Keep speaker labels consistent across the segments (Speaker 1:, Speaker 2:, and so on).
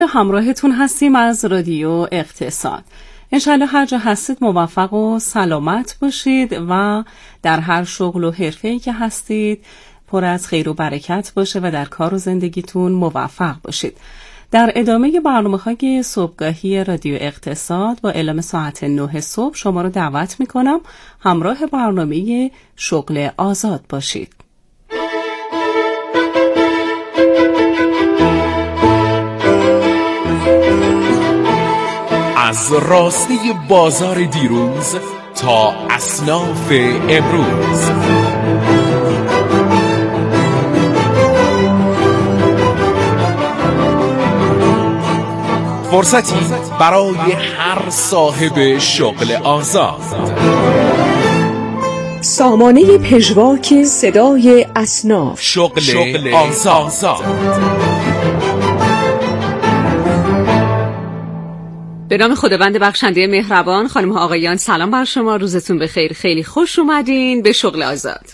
Speaker 1: شکل همراهتون هستیم از رادیو اقتصاد. انشالله هر جا هستید موفق و سلامت باشید و در هر شغل و حرفه‌ای که هستید پر از خیر و برکت باشه و در کار و زندگیتون موفق باشید. در ادامه برنامه‌های صبحگاهی رادیو اقتصاد با اعلام ساعت 9 صبح شما رو دعوت می‌کنم همراه برنامه شغل آزاد باشید.
Speaker 2: از راسته بازار دیروز تا اصناف امروز، فرصتی برای هر صاحب شغل آزاد.
Speaker 3: سامانه پژواک صدای اصناف،
Speaker 2: شغل آزاد.
Speaker 4: به نام خداوند بخشنده مهربان. خانم ها آقایان سلام بر شما، روزتون بخیر. خیلی خوش اومدین به شغل آزاد.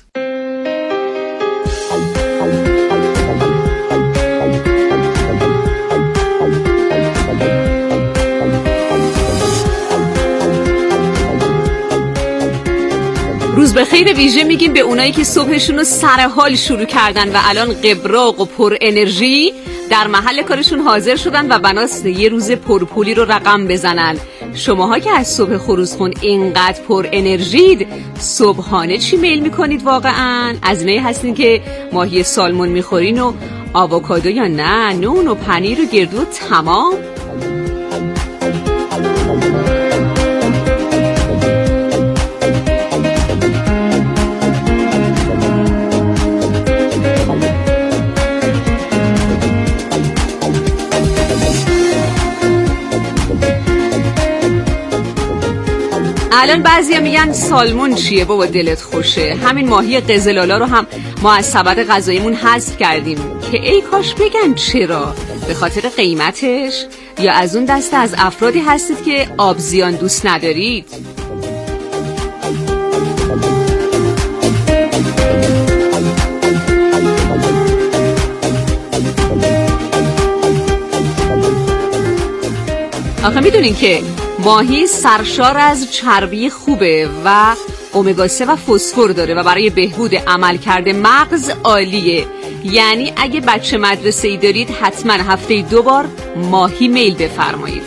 Speaker 4: روز بخیر ویژه میگیم به اونایی که صبحشون رو سر حال شروع کردن و الان قبراق و پر انرژی در محل کارشون حاضر شدن و بناست یه روز پرپولی رو رقم بزنن. شماها که از صبح خروسخون اینقدر پر انرژید، صبحانه چی میل میکنید واقعا؟ از اینایی هستین که ماهی سالمون میخورین و آووکادو یا نه نون و پنیر و گردو تمام؟ الان بعضیا میگن سالمون چیه بابا دلت خوشه، همین ماهی قزلالا رو هم ما از سبد غذاییمون حذف کردیم که ای کاش بگن چرا، به خاطر قیمتش یا از اون دسته از افرادی هستید که آبزیان دوست ندارید؟ آخه میدونین که ماهی سرشار از چربی خوبه و امگا 3 و فسفر داره و برای بهبود عملکرد مغز عالیه. یعنی اگه بچه مدرسه‌ای دارید حتما هفته 2 بار ماهی میل بفرمایید.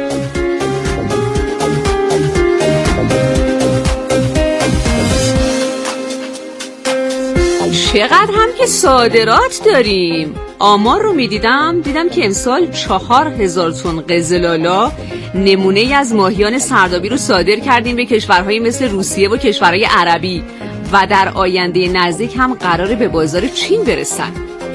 Speaker 4: چقدر هم که صادرات داریم. آمار رو دیدم که امسال 4000 تن قزلالا نمونه از ماهیان سردابی رو صادر کردیم به کشورهای مثل روسیه و کشورهای عربی و در آینده نزدیک هم قراره به بازار چین برسن.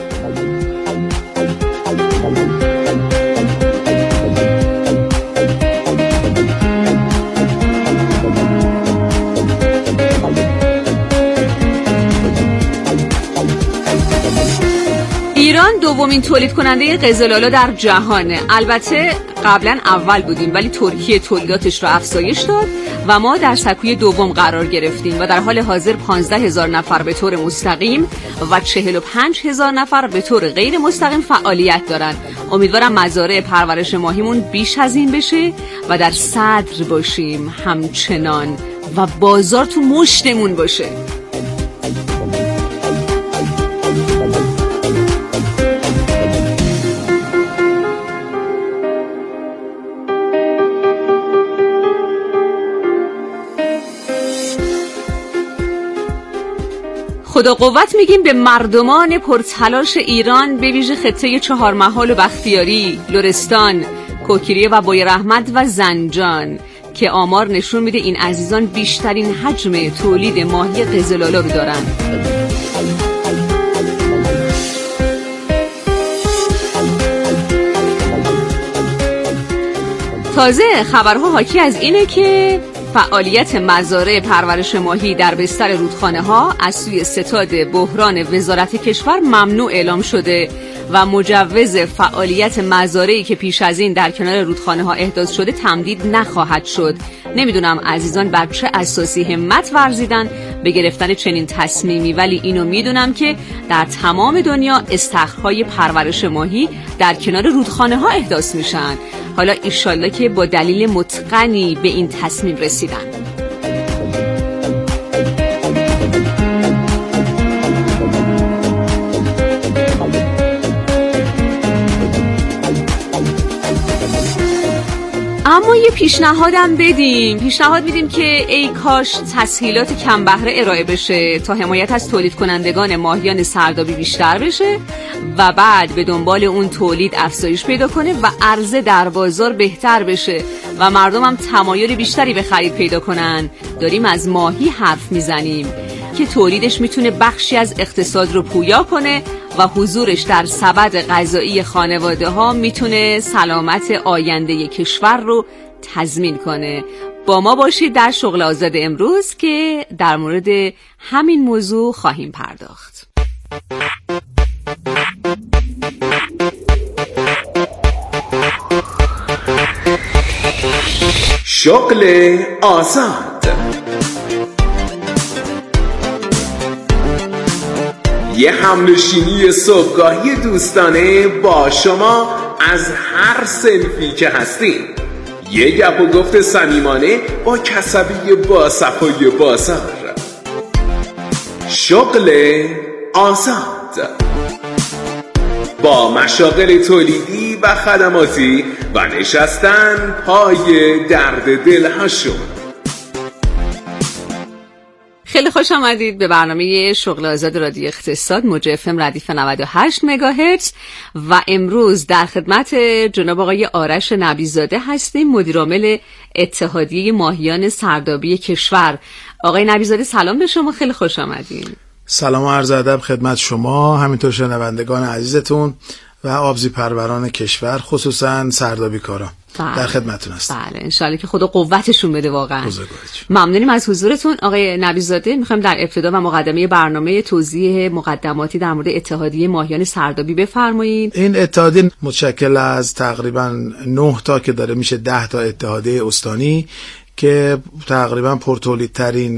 Speaker 4: ایران دومین تولید کننده قزلالا در جهانه. البته قبلا اول بودیم ولی ترکیه تولیداتش رو افزایش داد و ما در سکوی دوم قرار گرفتیم و در حال حاضر 15,000 نفر به طور مستقیم و 45,000 نفر به طور غیر مستقیم فعالیت دارن. امیدوارم مزارع پرورش ماهیمون بیش از این بشه و در صدر باشیم همچنان و بازار تو مشتمون باشه. خدا قوت میگیم به مردمان پرتلاش ایران، به ویژه خطه چهارمحال و بختیاری، لرستان، کوکیریه و بوی رحمت و زنجان که آمار نشون میده این عزیزان بیشترین حجم تولید ماهی قزلالا رو دارن. تازه خبرها حاکی از اینه که فعالیت مزارع پرورش ماهی در بستر رودخانه ها از سوی ستاد بحران وزارت کشور ممنوع اعلام شده و مجوز فعالیت مزارعی که پیش از این در کنار رودخانه ها احداث شده تمدید نخواهد شد. نمیدونم عزیزان بر چه اساسی همت ورزیدن به گرفتن چنین تصمیمی، ولی اینو میدونم که در تمام دنیا استخرهای پرورش ماهی در کنار رودخانه ها احداث میشن. حالا ایشالله که با دلیل متقنی به این تصمیم رسیدن. اما یه پیشنهاد میدیم که ای کاش تسهیلات کم بهره ارائه بشه تا حمایت از تولید کنندگان ماهیان سردابی بیشتر بشه و بعد به دنبال اون تولید افزایش پیدا کنه و عرضه در بازار بهتر بشه و مردم هم تمایل بیشتری به خرید پیدا کنن. داریم از ماهی حرف میزنیم که تولیدش میتونه بخشی از اقتصاد رو پویا کنه و حضورش در سبد غذایی خانواده ها میتونه سلامت آینده کشور رو تضمین کنه. با ما باشید در شغل آزاد امروز که در مورد همین موضوع خواهیم پرداخت.
Speaker 2: شغل آزاد، یه همنشینی صبحگاهی دوستانه با شما از هر صنفی که هستیم. یه گپ و گفت صمیمانه با کسبی با صفای بازار. شغل آزاد با مشاغل تولیدی و خدماتی و نشستن پای درد دلهاشون.
Speaker 4: خیلی خوش آمدید به برنامه شغل آزاد رادیو اقتصاد موج FM ردیف 98 مگاهرتز و امروز در خدمت جناب آقای آرش نبیزاده هستیم، مدیرعامل اتحادیه ماهیان سردابی کشور. آقای نبیزاده سلام به شما، خیلی خوش آمدید.
Speaker 5: سلام و عرض ادب خدمت شما، همینطور شنوندگان عزیزتون و آبزی پروران کشور، خصوصا سردابی کاران. در خدمتتون هستم.
Speaker 4: بله انشالله که خدا قوتشون بده. واقعا ممنونیم از حضورتون آقای نبیزاده. میخوایم در ابتدا و مقدمه برنامه توضیح مقدماتی در مورد اتحادیه ماهیان سردابی بفرمایید.
Speaker 5: این اتحادیه متشکل از تقریبا 9 تا که داره میشه 10 تا اتحادیه استانی که تقریبا پرتولیدترین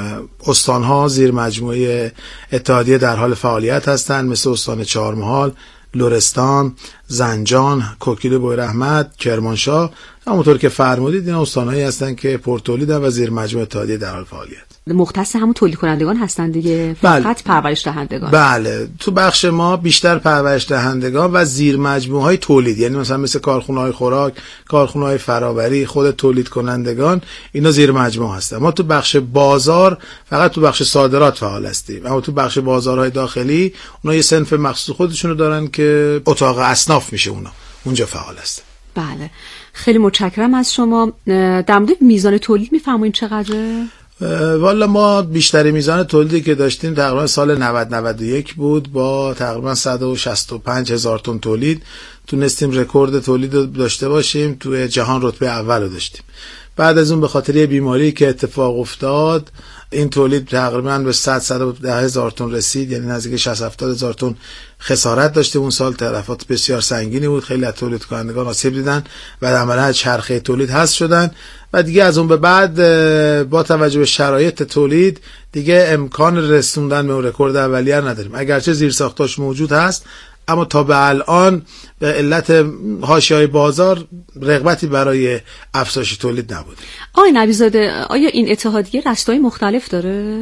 Speaker 5: استانها زیر مجموعه اتحادیه در حال فعالیت هستند، مثل استان چهارمحال، لرستان، زنجان، کوکیل بویراحمد، کرمانشاه. همونطور که فرمودید این استانهایی هستن که پرتولیدن و زیر مجموعه اتحادیه در حال فعالیت.
Speaker 4: مختص همون تولید کنندگان هستن دیگه، فقط پرورش دهندگان.
Speaker 5: بله، تو بخش ما بیشتر پرورش دهندگان و زیر مجموعه های تولید، یعنی مثلا مثل کارخونه های خوراک، کارخونه های فرآوری، خود تولید کنندگان، اینا زیر مجموعه هستن. ما تو بخش بازار فقط تو بخش صادرات فعال هستیم، اما تو بخش بازارهای داخلی اونا یه صنف مخصوص خودشونو دارن که اتاق اصناف میشه، اونجا فعال هستن.
Speaker 4: بله خیلی متشکرم از شما. در مورد میزان تولید میفرمایید چقدره؟
Speaker 5: والا ما بیشتر میزان تولیدی که داشتیم تقریبا سال 90-91 بود، با تقریبا 165,000 تن تولید تونستیم رکورد تولید رو داشته باشیم، توی جهان رتبه اول رو داشتیم. بعد از اون به خاطر یه بیماری که اتفاق افتاد این تولید تقریبا به 110,000 تن رسید، یعنی نزدیک 60-70,000 تن خسارت داشته. اون سال تلفات بسیار سنگینی بود، خیلی از تولید کنندگان آسیب دیدن و عملاً از چرخه تولید حذف شدن و دیگه از اون به بعد با توجه به شرایط تولید دیگه امکان رسوندن به اون رکورد اولیه نداریم، اگرچه زیرساختاش موجود هست، اما تا به الان به علت حاشیه‌های بازار رغبتی برای افزایش تولید نبود.
Speaker 4: آقای نبیزاده آیا این اتحادیه رسته‌های مختلف داره؟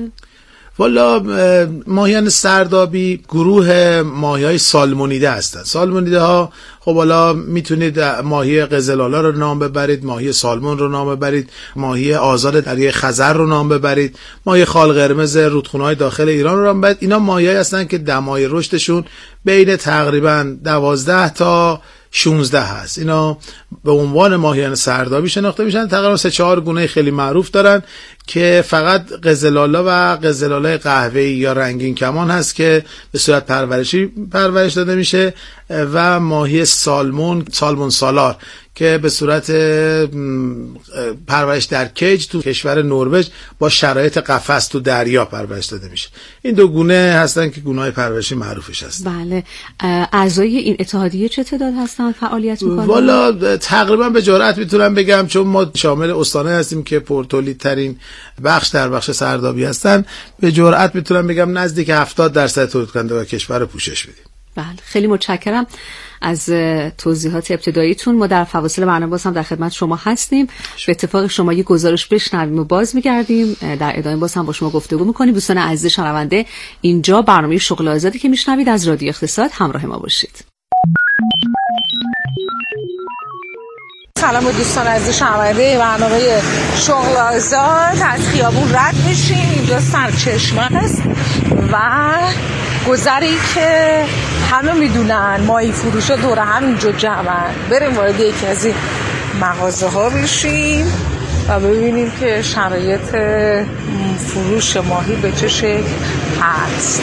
Speaker 5: والا ماهیان سردابی گروه ماهی‌های سالمونیده هستند. سالمونیده ها خب حالا میتونید ماهی قزلالا رو نام ببرید، ماهی سالمون رو نام ببرید، ماهی آزاد دریای خزر رو نام ببرید، ماهی خال قرمز رودخونه‌های داخل ایران رو نام ببرید. اینا ماهی‌هایی هستن که دمای رشدشون بین تقریبا 12 تا 16 هست. اینا به عنوان ماهیان سردابی شناخته میشن. تقریبا 3-4 گونه خیلی معروف دارن که فقط قزلالا و قزلالای قهوه‌ای یا رنگین کمان هست که به صورت پرورش داده میشه. و ماهی سالمون سالار که به صورت پرورش در کیج تو کشور نروژ با شرایط قفس تو دریا پرورش داده میشه. این دو گونه هستن که گونه‌های پرورشی معروفش هستن.
Speaker 4: بله. اعضای این اتحادیه چه تعداد هستن فعالیت میکنن؟
Speaker 5: والا تقریبا به جرئت میتونم بگم چون ما شامل استان‌ها هستیم که پرتولیدترین بخش در بخش سردابی هستن، به جرئت میتونم بگم نزدیک 70% تولید کنندگان کشور پوشش بدیم.
Speaker 4: بله، خیلی متشکرم از توضیحات ابتداییتون. ما در فواصل برنامه باز هم در خدمت شما هستیم. به اتفاق شما یه گزارش بشنویم و باز میگردیم در ادامه باز هم با شما گفتگو میکنیم. دوستان عزیز شنونده، اینجا برنامه شغل آزادی که میشنوید از رادیو اقتصاد، همراه ما باشید.
Speaker 6: سلام دوستان عزیز شنونده برنامه شغل آزاد. از خیابون رد میشیم، اینجا سرچشمه است و گذری که همه میدونن ماهی فروشا دور هم اینجا جمعن. بریم وارد یکی از این مغازه ها بشیم و ببینیم که شرایط فروش ماهی به چه شکل هست.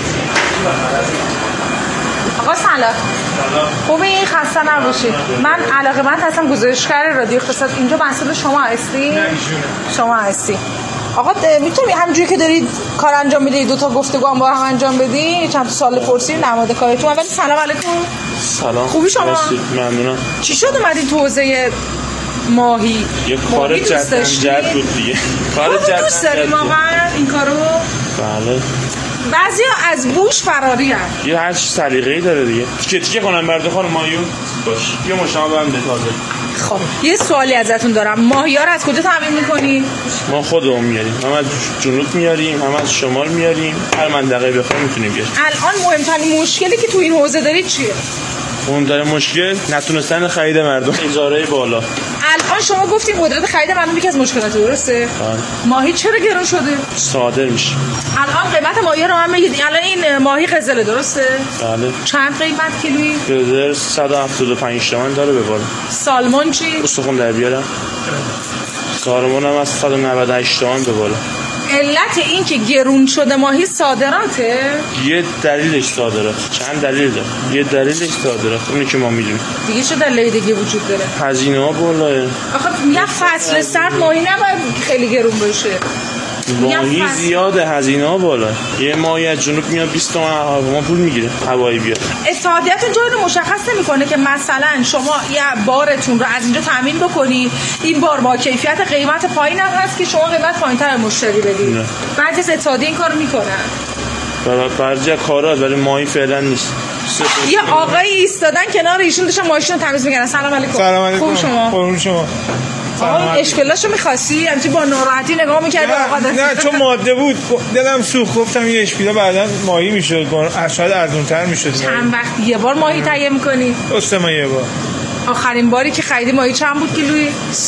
Speaker 6: آقا سلام. خوبه؟ این خسته نباشید. من علاقه‌مند هستم گزارشگر رادیو اقتصاد. اینجا مسئول شما هستی؟ شما هستی. آقا میتونی همونجوری که دارید کار انجام میدید دو تا گفتگو هم با هم انجام بدی؟ چند تا سوال پرسید نماد کارتون. اول سلام علیکم.
Speaker 7: سلام.
Speaker 6: خوبی شما؟
Speaker 7: ممنونم.
Speaker 6: چی شد اومدین تو حوزه ماهی؟
Speaker 7: یه کار جد بود دیگه. کار جد
Speaker 6: دوست داریم واقعا این کارو؟
Speaker 7: بله.
Speaker 6: بعضیا از بوش فراری هست.
Speaker 7: یه هر سلیقه‌ای داره دیگه. تیکه کنم برده خانم ماهیو باش. یه مشابه هم تازه.
Speaker 6: خب یه سوالی ازتون دارم. ماهی‌ها رو از کجا تامین می‌کنید؟
Speaker 7: ما خودمون میاریم. هم از جنوب میاریم، هم از شمال میاریم. هر منطقه بخوایم میتونیم بیاریم.
Speaker 6: الان مهمترین مشکلی که تو این حوزه دارید چیه؟
Speaker 7: مهمترین مشکل نتونستن خرید مردم، اجاره بالا.
Speaker 6: الان شما گفتین قدرت خرید مردم یکی از مشکلات، درسته؟ ماهی چرا گرون شده؟
Speaker 7: صادر میشه.
Speaker 6: الان قیمت ماهی رو هم بگید. الان این ماهی قزل درسته؟
Speaker 7: بله.
Speaker 6: چند قیمت کیلویی؟
Speaker 7: قزل 175 تومن داره به بالا.
Speaker 6: سالمون چی؟
Speaker 7: استخوان در بیارم. سالمون هم از 198 تومن به بالا.
Speaker 6: علت این که گرون شده ماهی صادراته؟
Speaker 7: یه دلیلش صادرات، چند دلیل داره. یه دلیلش صادرات، اونی که ما میدونیم.
Speaker 6: دیگه چه دلیل دیگه وجود داره؟
Speaker 7: هزینه ها بالاه.
Speaker 6: آخه میگن فصل سرد ماهی نباید خیلی گرون بشه.
Speaker 7: ماهی زیاده، هزینه ها بالا. یه ماهی از جنوب میاد 20 تومن ما پول میگیره هوایی بیاد.
Speaker 6: اتحادیه‌تون جایی رو مشخص نمی‌کنه که مثلا شما یه بارتون رو از اینجا تامین بکنید، این بار با کیفیت قیمت پایین هست که شما قیمت پایین‌تر مشتری بدید. بعضی از اتحادیه این کارو میکنن.
Speaker 7: برای کارات ولی ماهی فعلا نیست.
Speaker 6: یه آقایی ایستادن کنار ایشون داشتن ماشین رو تمیز می‌کردن. سلام علیکم.
Speaker 8: سلام علیکم.
Speaker 6: خوب شما؟
Speaker 8: قربون شما.
Speaker 6: آقا اشکالاشو می‌خواستی؟ همچی با ناراحتی نگاه می‌کردی آقا
Speaker 8: نه چون ماده بود دلم سوخت، گفتم یه اشکالا بعداً ماهی میشد، شاید ارزان‌تر میشد.
Speaker 6: چند وقت یه بار ماهی تهیه می‌کنی؟
Speaker 8: درسته ما یه بار.
Speaker 6: آخرین باری که خریدی ماهی چند بود کیلویی؟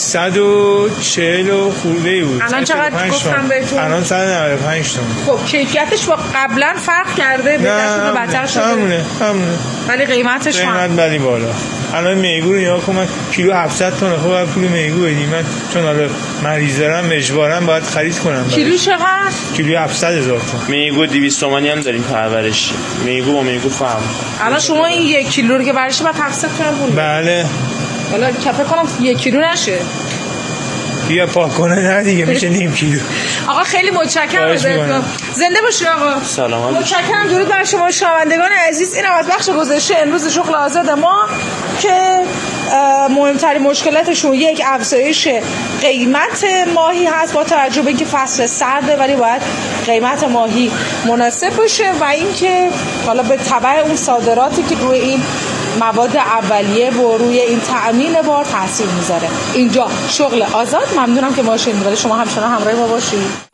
Speaker 8: 140 خورده‌ای بود.
Speaker 6: الان چقدر گفتم بهتون؟
Speaker 8: الان 195 تومن.
Speaker 6: خب کیفیتش با قبلا فرق کرده؟ بهتر شده بدتر شده؟
Speaker 8: همونه.
Speaker 6: ولی قیمتش
Speaker 8: ولی بالا. الان میگو رو یا من کیلو 700 تومن خب پول میگو بدیم. من چون حالا مریض دارم اجبارا باید خرید کنم.
Speaker 6: کیلو چقدر؟
Speaker 8: کیلو 700,000 تومن.
Speaker 7: میگو 200 تومانی هم داریم پرورش. میگو با میگو فهم.
Speaker 6: الان شما این 1 کیلو رو که برش بعد 700 تومن پول.
Speaker 8: بله.
Speaker 6: حالا کفه کنم 1 کیلو نشه.
Speaker 8: بیا پاک کنه نه دیگه میشه نیم کیلو.
Speaker 6: آقا خیلی متشکرم ازتون. زنده باشید آقا.
Speaker 7: سلام.
Speaker 6: متشکرم. درود بر شما شنوندگان عزیز. این از بخش گزارش امروز شغل آزاد ما که مهمترین مشکلاتشون یک افزایش قیمت ماهی هست با توجه به اینکه فصل سرده ولی باید قیمت ماهی مناسب باشه و اینکه حالا به تبع اون صادراتی که روی این مواد اولیه و روی این تأمین بار تاثیر میذاره. اینجا شغل آزاد. ممنونم که ما شنیدید ولی شما همچنان همراه ما باشید.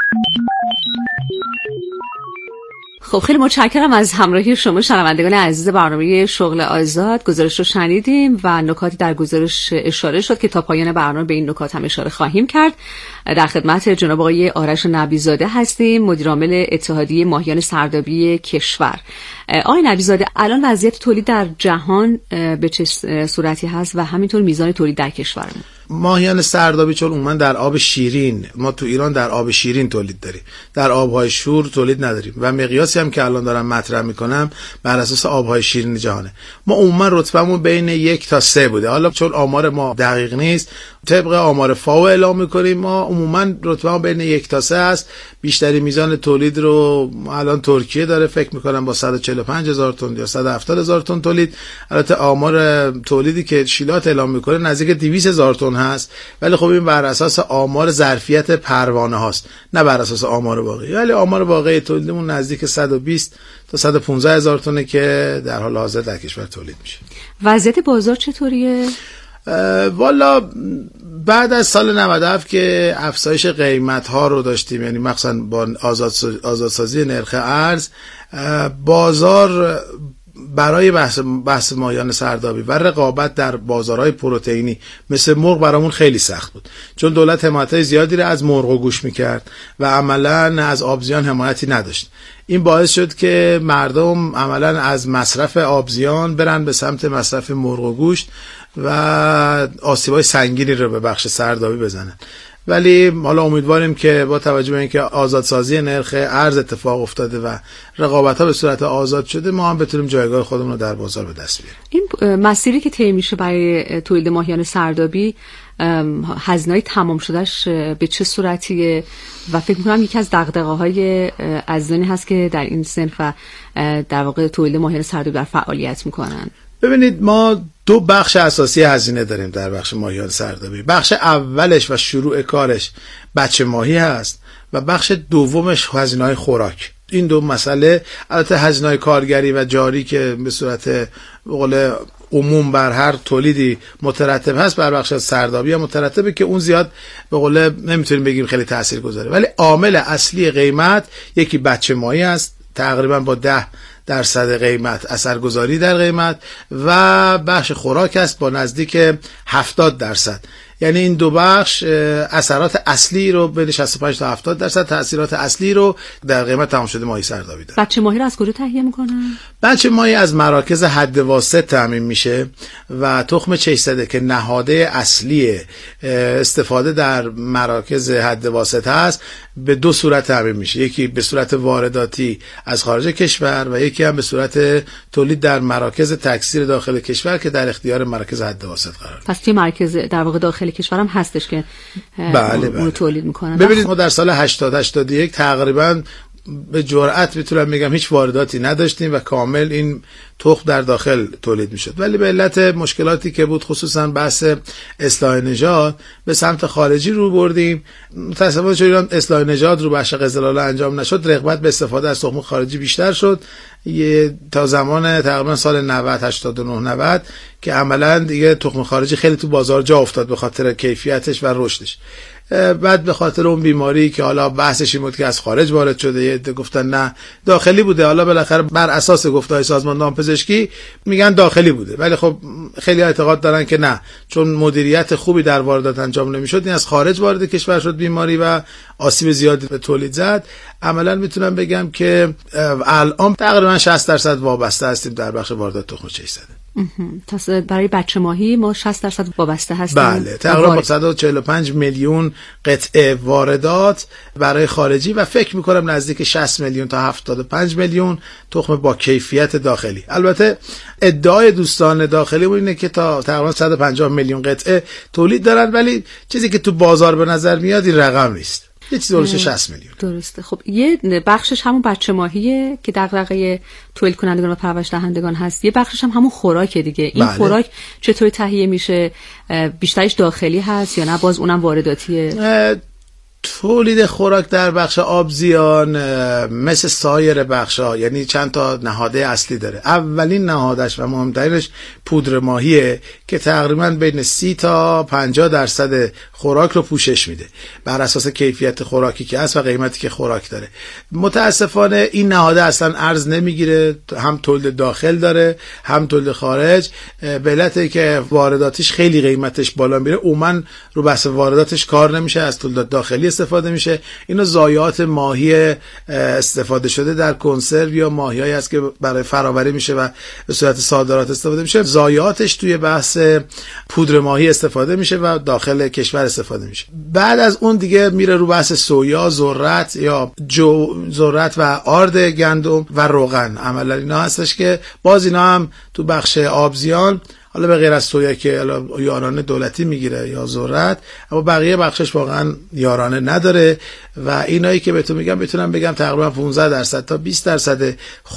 Speaker 4: خب خیلی متشکرم از همراهی شما شنوندگان عزیز برنامه شغل آزاد. گزارش رو شنیدیم و نکاتی در گزارش اشاره شد که تا پایان برنامه به این نکات هم اشاره خواهیم کرد. در خدمت جناب آقای آرش نبی‌زاده هستیم، مدیر عامل اتحادیه ماهیان سردابی کشور. آقای نبی‌زاده، الان وضعیت تولید در جهان به چه صورتی هست و همینطور میزان تولید در کشورمون؟
Speaker 5: ماهیان سردابی چون عموما در آب شیرین، ما تو ایران در آب شیرین تولید داریم، در آبهای شور تولید نداریم و مقیاسی هم که الان دارم مطرح میکنم بر اساس آبهای شیرین جهانه. ما عموما رتبهمون بین 1 تا 3 بوده. حالا چون آمار ما دقیق نیست، طبق آمار فاو اعلام میکنیم، ما عموما رتبهمون بین 1 تا 3 است. بیشتری میزان تولید رو الان ترکیه داره، فکر میکنم با 145,000 تن یا 170,000 تن تولید. البته آمار تولیدی که شیلات اعلام میکنه نزدیک 200,000 تن هست، ولی خب این بر اساس آمار ظرفیت پروانه هاست، نه بر اساس آمار واقعی. ولی آمار واقعی تولیدمون نزدیک 120 تا 115,000 تنه که در حال حاضر در کشور تولید میشه.
Speaker 4: وضعیت بازار چطوریه؟
Speaker 5: والا بعد از سال 97 که افزایش قیمت ها رو داشتیم، یعنی مخصوصا با آزادسازی نرخ ارز، بازار برای بحث ماهیان سردابی و رقابت در بازارهای پروتئینی مثل مرغ برامون خیلی سخت بود، چون دولت حمایت زیادی رو از مرغ و گوشت میکرد و عملا از آبزیان حمایتی نداشت. این باعث شد که مردم عملا از مصرف آبزیان برن به سمت مصرف مرغ و گوشت و آسیب‌های سنگینی رو به بخش سردابی بزنن. ولی حالا امیدواریم که با توجه به اینکه آزادسازی نرخ ارز اتفاق افتاده و رقابت‌ها به صورت آزاد شده، ما هم بتونیم جایگاه خودمون رو در بازار به دست بیاریم.
Speaker 4: این مسیری که طی میشه برای تولید ماهیان سردابی، هزینه‌های تمام شدهش به چه صورتیه؟ و فکر می‌کنم یکی از دغدغه‌های عزیزانی هست که در این صنف و در واقع تولید ماهیان سردابی در فعالیت میکنن.
Speaker 5: ببینید، ما 2 بخش اساسی هزینه داریم در بخش ماهیان سردابی. بخش اولش و شروع کارش بچه ماهی هست و بخش دومش هزینه‌های خوراک. این 2 مسئله، البته هزینه‌های کارگری و جاری که به صورت به قول عموم بر هر تولیدی مترتب هست، بر بخش سردابی هم مترتبه که اون زیاد به قول نمیتونیم بگیم خیلی تأثیر گذاره. ولی عامل اصلی قیمت یکی بچه ماهی است، تقریبا با 10% قیمت اثرگذاری در قیمت، و بخش خوراک است با نزدیک 70%. یعنی این 2 بخش اثرات اصلی رو بین 65 تا 70% تاثیرات اصلی رو در قیمت تمام شده ماهی سردابی داره.
Speaker 4: بچه ماهی رو از کجا تهیه میکنن؟
Speaker 5: بچه ماهی از مراکز حد واسط تامین میشه و تخم چشزده که نهاده اصلی استفاده در مراکز حد واسط هست به 2 صورت تامین میشه. یکی به صورت وارداتی از خارج کشور و یکی هم به صورت تولید در مراکز تکثیر داخل کشور که در اختیار مراکز حد واسط قرار داره.
Speaker 4: پس توی مرکز در واقع داخل کشورم هستش که اون تولید میکنن.
Speaker 5: ببینید، ما در سال 80-81 تقریبا به جرئت میتونم بگم هیچ وارداتی نداشتیم و کامل این تخم در داخل تولید میشد. ولی به علت مشکلاتی که بود، خصوصا بحث اصلاح نژاد، به سمت خارجی رو بردیم. متأسفانه چون ایران اصلاح نژاد رو بخش قزل‌آلا انجام نشد، رغبت به استفاده از تخم خارجی بیشتر شد تا زمان تقریبا سال 89 که عملا دیگه تخم خارجی خیلی تو بازار جا افتاد به خاطر کیفیتش و رشدش. بعد به خاطر اون بیماری که حالا بحثش این بود که از خارج وارد شده، یه عده گفتن نه داخلی بوده. حالا بالاخره بر اساس گفته‌های سازمان دامپزشکی میگن داخلی بوده، ولی خب خیلی اعتقاد دارن که نه، چون مدیریت خوبی در واردات انجام نمیشد، این از خارج وارد کشور شد بیماری و آسیب زیادی به تولید زد. عملا میتونم بگم که الان تقریبا 60% وابسته هستیم در بخش واردات تخم چشزده.
Speaker 4: برای بچه ماهی ما 60% وابسته هستیم.
Speaker 5: بله، تقریبا 145 میلیون قطعه واردات برای خارجی و فکر میکنم نزدیک 60 میلیون تا 75 میلیون تخم با کیفیت داخلی. البته ادعای دوستان داخلی اینه که تا تقریبا 150 میلیون قطعه تولید دارن، ولی چیزی که تو بازار به نظر میاد این رقم نیست. یه چیز درسته 60 میلیون.
Speaker 4: درسته. خب یه بخشش همون بچه ماهیه که دغدغه تولید کنندگان و پرورش دهندگان هست، یه بخشش هم همون خوراکه دیگه. این
Speaker 5: بله.
Speaker 4: خوراک چطور تهیه میشه؟ بیشترش داخلی هست یا نه باز اونم وارداتیه؟
Speaker 5: تولید خوراک در بخش آبزیان مثل سایر بخش‌ها، یعنی چند تا نهاده اصلی داره. اولین نهادش و مهمترینش پودر ماهیه که تقریبا بین 30 تا 50% خوراک رو پوشش میده بر اساس کیفیت خوراکی که هست و قیمتی که خوراک داره. متاسفانه این نهاده اصلا ارز نمیگیره، هم تولید داخل داره هم تولید خارج، به علتی که وارداتش خیلی قیمتش بالا میره. عموما رو بحث وارداتش کار نمیشه، از تولید داخلی استفاده میشه. اینا ضایعات ماهی استفاده شده در کنسرو یا ماهیایی است که برای فراوری میشه و به صورت صادرات استفاده میشه. ضایعاتش توی بحث پودر ماهی استفاده میشه و داخل کشور استفاده میشه. بعد از اون دیگه میره رو بحث سویا، ذرت یا ذرت و آرد گندم و روغن. عملا اینا هستش که باز اینا هم تو بخش آبزیان، حالا به غیر از سویا که یارانه دولتی میگیره یا ذرت، اما بقیه بخشش واقعا یارانه نداره و اینایی که بهتون میگم میتونم بگم تقریبا 15% تا 20%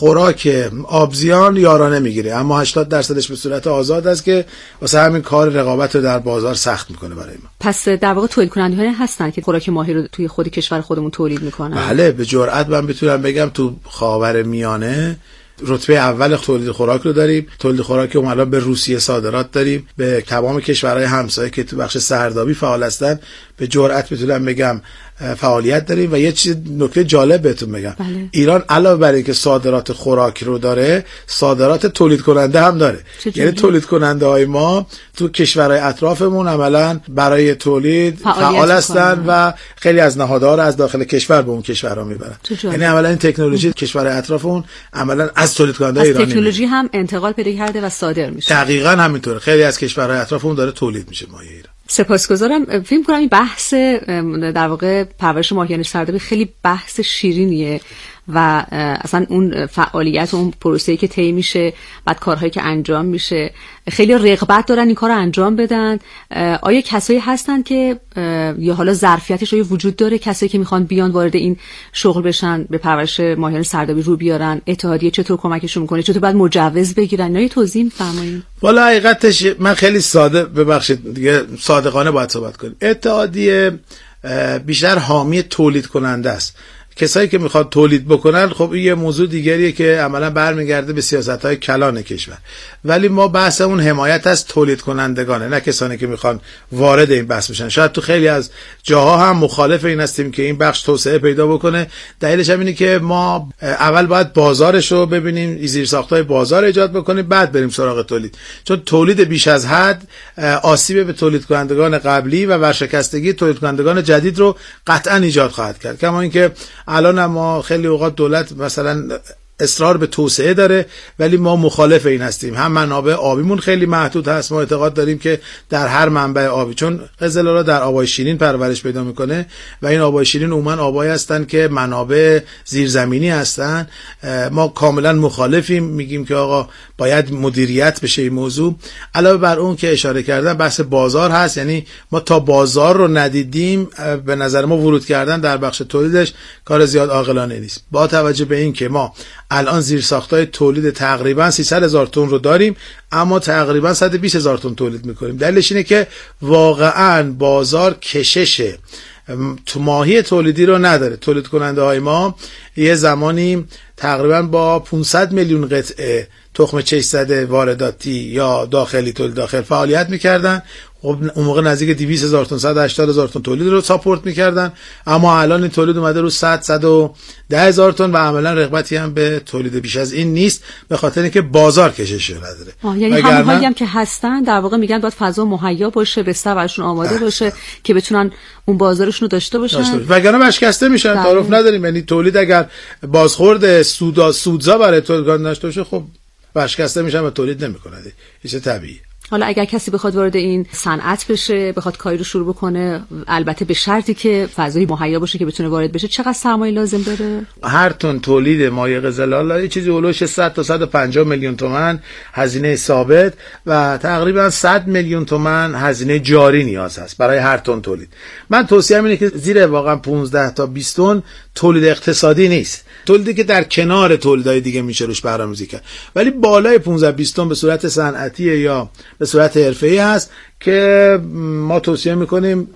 Speaker 5: خوراک آبزیان یارانه میگیره، اما 80%ش به صورت آزاد است که واسه همین کار رقابت رو در بازار سخت میکنه برای ما.
Speaker 4: پس در واقع تولید کننده‌هایی هستن که خوراک ماهی رو توی خود کشور خودمون تولید میکنن.
Speaker 5: بله، به جرئت من میتونم بگم تو خاورمیانه رتبه اول تولید خوراک رو داریم. تولید خوراک رو الان به روسیه صادرات داریم، به تمام کشورهای همسایه که تو بخش سردابی فعال هستن به جرئت میتونم بگم فعالیت داریم. و یه چیز نکته جالب بهتون بگم،
Speaker 4: بله.
Speaker 5: ایران علاوه بر اینکه صادرات خوراک رو داره، صادرات تولید کننده هم داره. یعنی تولید کننده های ما تو کشورهای اطرافمون عملا برای تولید فعال هستن و خیلی از نهادها رو از داخل کشور به اون کشورها میبرن. یعنی عملا این تکنولوژی کشورهای اطرافمون عملا از تولید کننده ایرانی
Speaker 4: تکنولوژی هم انتقال پیدا کرده و صادر میشه.
Speaker 5: دقیقاً همینطوره. خیلی از کشورهای اطرافمون داره تولید میشه ماهی ایران.
Speaker 4: سپاسگزارم. فکر می‌کنم این بحث در واقع پرورش ماهیان سردابی خیلی بحث شیرینیه و اصلا اون فعالیت و اون پروسه‌ای که طی میشه، بعد کارهایی که انجام میشه، خیلی رغبت دارن این کارو انجام بدن. آیا کسایی هستن که یا حالا ظرفیتش آیا وجود داره کسایی که میخوان بیان وارد این شغل بشن، به پرورش ماهیان سردابی رو بیارن؟ اتحادیه چطور کمکشون میکنه؟ چطور باید مجوز بگیرن؟ یا توضیح می‌فرمایید؟
Speaker 5: والا حقیقتش من خیلی ساده، ببخشید دیگه صادقانه باید صحبت کنیم. اتحادیه بیشتر حامی تولید کننده است. کسایی که میخواد تولید بکنن خب این یه موضوع دیگریه که عملا برمیگرده به سیاست‌های کلان کشور، ولی ما بحث اون حمایت از تولید کنندگانه، نه کسانی که میخوان وارد این بحث بشن. شاید تو خیلی از جاها هم مخالف این هستیم که این بخش توسعه پیدا بکنه. دلیلش هم اینه که ما اول باید بازارش رو ببینیم، زیرساخت‌های بازار ایجاد بکنیم، بعد بریم سراغ تولید. چون تولید بیش از حد آسیب به تولید کنندگان قبلی و ورشکستگی تولید کنندگان جدید رو قطعا ایجاد خواهد کرد. کما اینکه الان ما خیلی اوقات دولت مثلا اصرار به توسعه داره ولی ما مخالف این هستیم. هم منابع آبیمون خیلی محدود هست، ما اعتقاد داریم که در هر منبع آبی، چون قزل‌آلا در آبای شیرین پرورش پیدا میکنه و این آبای شیرین عموما آبایی هستن که منابع زیرزمینی هستن، ما کاملا مخالفیم، میگیم که آقا باید مدیریت بشه این موضوع. علاوه بر اون که اشاره کردن بحث بازار هست، یعنی ما تا بازار رو ندیدیم به نظر ما ورود کردن در بخش تولیدش کار زیاد عاقلانه نیست. با توجه به این که ما الان زیرساخت‌های تولید تقریبا 300,000 تن رو داریم اما تقریبا 120,000 تن تولید میکنیم. دلیلش اینه که واقعا بازار کشش تو ماهی تولیدی رو نداره. تولید کننده های ما یه زمانی تقریبا با 500 میلیون قطعه تخم چش زده وارداتی یا داخلی تولید داخل فعالیت میکردن. خب اون موقع نزدیک 200,000 تن 180,000 تن تولید رو ساپورت میکردن، اما الان این تولید اومده رو 110,000 تن و عملا رغبتی هم به تولید بیش از این نیست، به خاطر اینکه بازار کشش نداره.
Speaker 4: یعنی همونهایی هم که هستن در واقع میگن باید فضا مهیا باشه، بستر براشون آماده باشه که بتونن اون بازارشون رو داشته باشن،
Speaker 5: وگرنه ورشکسته میشن. تعارف نداریم، یعنی تولید اگر بازخورد سودزا برای تولید داشته باشه خب ورشکسته میشن و تولید نمیکنه. این چیز طبیعیه.
Speaker 4: حالا اگر کسی بخواد وارد این صنعت بشه، بخواد کاری رو شروع بکنه، البته به شرطی که فضای مهیا باشه که بتونه وارد بشه، چقدر سرمایه لازم داره؟ هر
Speaker 5: تن تولید ماهی قزل‌آلا یه چیزی اولش 100 تا 150 میلیون تومان هزینه ثابت و تقریبا 100 میلیون تومان هزینه جاری نیاز هست برای هر تن تولید. من توصیه‌ام اینه که زیر واقعا 15 تا 20 تن تولید اقتصادی نیست، تولیدی که در کنار تولیدهای دیگه میشه روش برنامه‌ریزی کرد، ولی بالای 15 20 تن به صورت صنعتی یا به صورت حرفه‌ای هست که ما توصیه میکنیم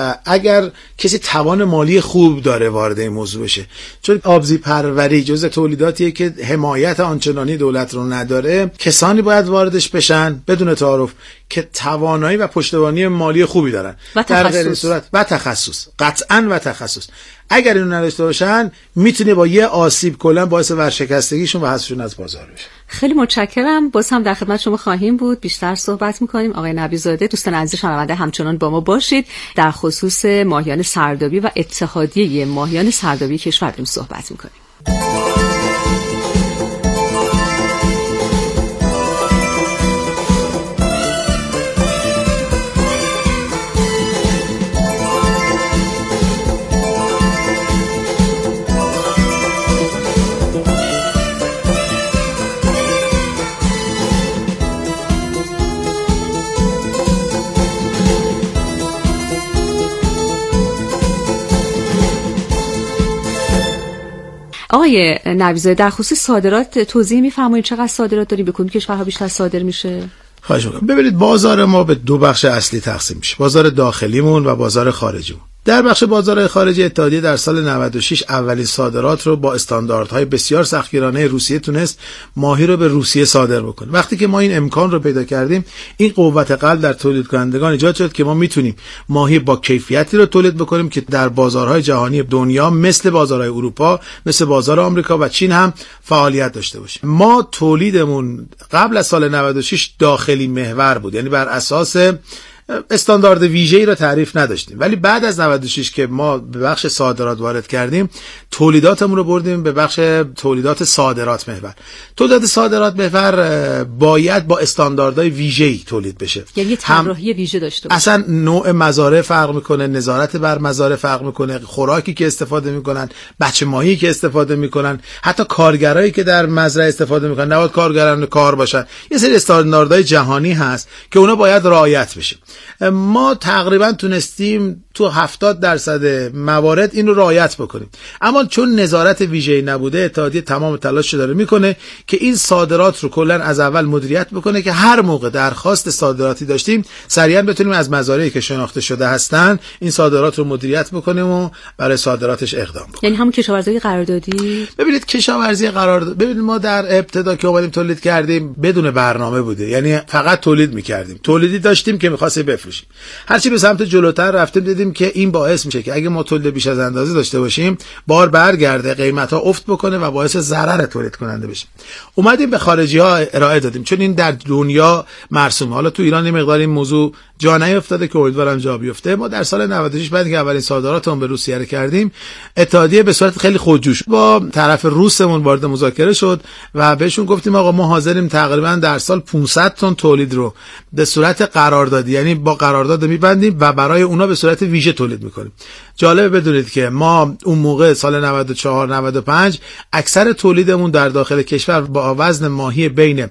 Speaker 5: اگر کسی توان مالی خوب داره وارد این موضوع بشه. چون آبزی پروری جزء تولیداتیه که حمایت آنچنانی دولت رو نداره. کسانی باید واردش بشن بدون تعارف که توانایی و پشتوانی مالی خوبی دارن در غیر صورت و تخصص، قطعاً و تخصص. اگر اینو نداشته باشن میتونه با یه آسیب کلا باعث ورشکستگیشون و حذفشون از بازار بشه.
Speaker 4: خیلی متشکرم. باز هم در خدمت شما خواهیم بود، بیشتر صحبت می‌کنیم. آقای نبی‌زاده، دوستان عزیز شنونده همچنان با ما باشید. در خصوص ماهیان سردابی و اتحادیه ماهیان سردابی کشور داریم صحبت می‌کنیم. آقای نبی‌زاده، در خصوص صادرات توضیح می‌فرمایید چقدر صادرات داریم، به کدوم کشورها بیشتر صادر میشه؟
Speaker 5: خواهش می‌کنم. ببینید بازار ما به دو بخش اصلی تقسیم میشه، بازار داخلیمون و بازار خارجیمون. در بخش بازار خارجی اتحادیه در سال 96 اولین صادرات رو با استانداردهای بسیار سختگیرانه روسیه تونست ماهی رو به روسیه صادر بکنه. وقتی که ما این امکان رو پیدا کردیم، این قوت قلب در تولید کنندگان ایجاد شد که ما میتونیم ماهی با کیفیتی رو تولید بکنیم که در بازارهای جهانی دنیا مثل بازارهای اروپا، مثل بازار آمریکا و چین هم فعالیت داشته باشه. ما تولیدمون قبل از سال 96 داخلی محور بود، یعنی بر اساس استاندارد ویژه‌ای را تعریف نداشتیم، ولی بعد از 96 که ما به بخش صادرات وارد کردیم، تولیداتمون رو بردیم به بخش تولیدات صادرات محور. تولیدات صادرات محور باید با استانداردهای ویژه‌ای تولید بشه،
Speaker 4: یعنی طراحی ویژه داشته باشه.
Speaker 5: اصلا نوع مزارع فرق میکنه، نظارت بر مزارع فرق میکنه، خوراکی که استفاده میکنن، بچه ماهی که استفاده میکنن، حتی کارگرایی که در مزرعه استفاده میکنن نباید کارگران کار باشن. یه سری استانداردهای جهانی هست که اونا باید رعایت بشه. ما تقریبا تونستیم تو 70% موارد این رو رعایت بکنیم، اما چون نظارت ویژه‌ای نبوده، اتحادیه تمام تلاشش داره میکنه که این صادرات رو کلا از اول مدیریت بکنه که هر موقع درخواست صادراتی داشتیم سریعا بتونیم از مزارعی که شناخته شده هستن این صادرات رو مدیریت بکنیم و برای صادراتش اقدام بکنیم.
Speaker 4: یعنی همون کشاورزی قراردادی.
Speaker 5: ببینید کشاورزی قراردادی، ببینید ما در ابتدا که اومدیم تولید کردیم بدون برنامه بوده، یعنی فقط تولید میکردیم، تولیدی داشتیم که می‌خواستیم بفروشیم. هرچی به سمت جلوتر رفتیم دیدیم که این باعث میشه که اگه ما تولید بیش از اندازه داشته باشیم بار برگرده، قیمت‌ها افت بکنه و باعث ضرر تولید کننده بشه. اومدیم به خارجی‌ها ارائه دادیم چون این در دنیا مرسومه. حالا تو ایران مقدار این موضوع جا نیافتاده که امیدوارم جا بیفته. ما در سال 96 بعد که اولین صادراتمون به روسیه رو کردیم، اتحادیه به صورت خیلی خودجوش با طرف روسمون وارد مذاکره شد و بهشون گفتیم آقا ما حاضریم تقریبا در سال 500 تن تولید رو به صورت قراردادی، یعنی با قرارداد میبندیم و برای اونا به صورت ویژه تولید میکنیم. جالبه بدونید که ما اون موقع سال 94 95 اکثر تولیدمون در داخل کشور با وزن ماهی بین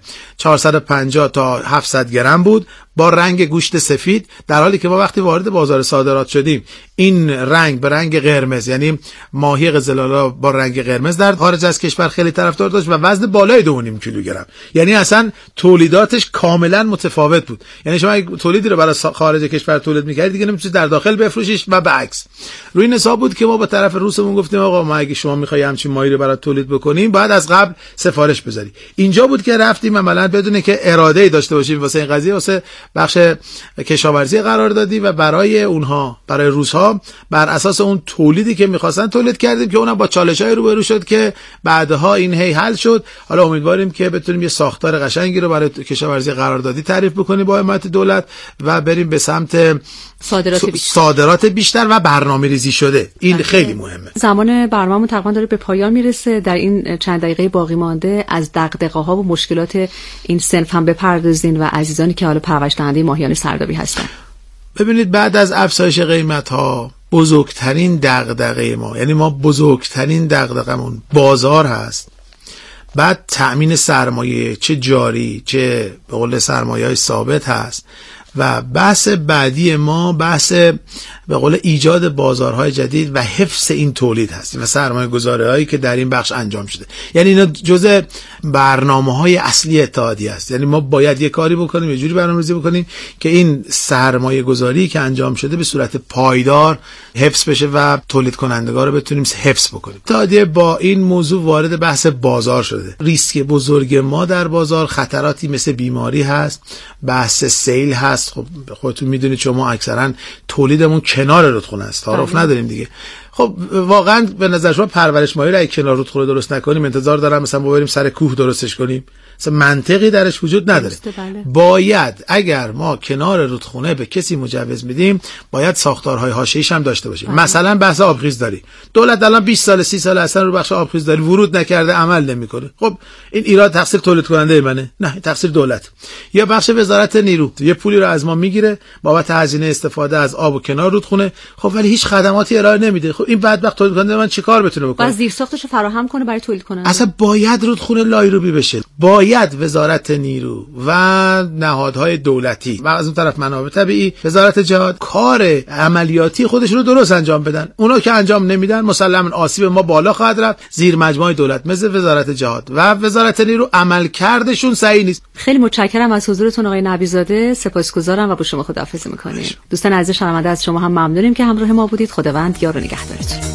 Speaker 5: 450 تا 700 گرم بود با رنگ گوشت سفید، در حالی که ما وقتی وارد بازار صادرات شدیم این رنگ به رنگ قرمز، یعنی ماهی قزل‌آلا با رنگ قرمز در خارج از کشور خیلی طرفدار داشت و وزن بالای 2.5 کیلوگرم، یعنی اصلا تولیداتش کاملا متفاوت بود. یعنی شما اگه تولیدی رو برای خارج کشور تولید می‌کردید دیگه نمی‌تونید در داخل بفروشیش و بالعکس. روی این حساب بود که ما با طرف روسمون گفتیم آقا ما اگه شما می‌خوای همچین ماهی رو برای تولید بکنیم باید از قبل سفارش بذاری. اینجا بود که رفتیم عملاً بدون که اراده‌ای داشته باشیم واسه این قضیه، واسه بخش کشاورزی قرار دادی و برای اونها، برای روس‌ها بر اساس اون تولیدی که می‌خواستن تولید کردیم که اونم با چالش‌های روبرو شد که بعدها این هی حل شد. حالا امیدواریم که بتونیم یه ساختار قشنگی رو برای کشاورزی قراردادی تعریف بکنیم با حمایت دولت و بریم به سمت صادرات بیشتر و برنامه‌ریزی شده. این خیلی مهمه.
Speaker 4: زمان برنامه‌مون تقریبا داره به پایان میرسه. در این چند دقیقه باقی مانده از دغدغه‌ها و مشکلات این صنف هم بپردازین و عزیزانی که حالا پرورش دهنده ماهیان سردابی هستن.
Speaker 5: ببینید بعد از افزایش قیمت‌ها بزرگترین دغدغه ما، یعنی ما بزرگترین دغدغمون بازار هست، بعد تأمین سرمایه چه جاری چه به قول سرمایه‌های ثابت هست و بحث بعدی ما بحث به قول ایجاد بازارهای جدید و حفظ این تولید هست و سرمایه‌گذاری‌هایی که در این بخش انجام شده. یعنی اینا جزء برنامه‌های اصلی اتحادیه است. یعنی ما باید یه کاری بکنیم، یه جوری برنامه‌ریزی بکنیم که این سرمایه‌گذاری که انجام شده به صورت پایدار حفظ بشه و تولید کنندگان رو بتونیم حفظ بکنیم. اتحادیه با این موضوع وارد بحث بازار شده. ریسک بزرگ ما در بازار خطراتی مثل بیماری هست، بحث سیل هست. خب خودتون میدونید شما اکثرا تولیدمون کنار رودخونه است، تعارف نداریم دیگه. خب واقعا به نظر شما پرورش ماهی رو کنار رودخونه درست نکنیم انتظار دارم مثلا بریم سر کوه درستش کنیم؟ مثلا منطقی درش وجود نداره. باید اگر ما کنار رودخونه به کسی مجوز میدیم باید ساختارهای حاشیه‌ایش هم داشته باشیم. مثلا بحث آبخیزداری، دولت الان 20 سال 30 سال اصلا رو بخش آبخیزداری ورود نکرده، عمل نمیکنه. خب این ایراد تقصیر تولید کننده منه؟ نه، تقصیر دولت. یا بخش وزارت نیرو یه پولی رو از ما میگیره بابت هزینه استفاده از آب و کنار رودخونه، خب ولی هیچ خدماتی ارائه نمیده. خب این بدبخت تولید کننده من چیکار بتونه بکنه؟
Speaker 4: باز زیرساختش رو فراهم کنه برای تولید کننده.
Speaker 5: اصلا باید رودخونه لایروبی بشه. باید وزارت نیرو و نهادهای دولتی و از اون طرف منابع طبیعی، وزارت جهاد کار عملیاتی خودش رو درست انجام بدن. اونا که انجام نمیدن مسلماً آسیب ما بالا خواهد رفت. زیر مجموعه دولت مثل وزارت جهاد و وزارت نیرو عملکردشون صحیح نیست.
Speaker 4: خیلی متشکرم از حضورتون آقای نبی‌زاده، سپاسگزارم و با شما خداحافظی می‌کنیم. دوستان عزیز شنونده از شما هم ممنونیم که همراه ما بودید. خداوند یار و نگهدارتون.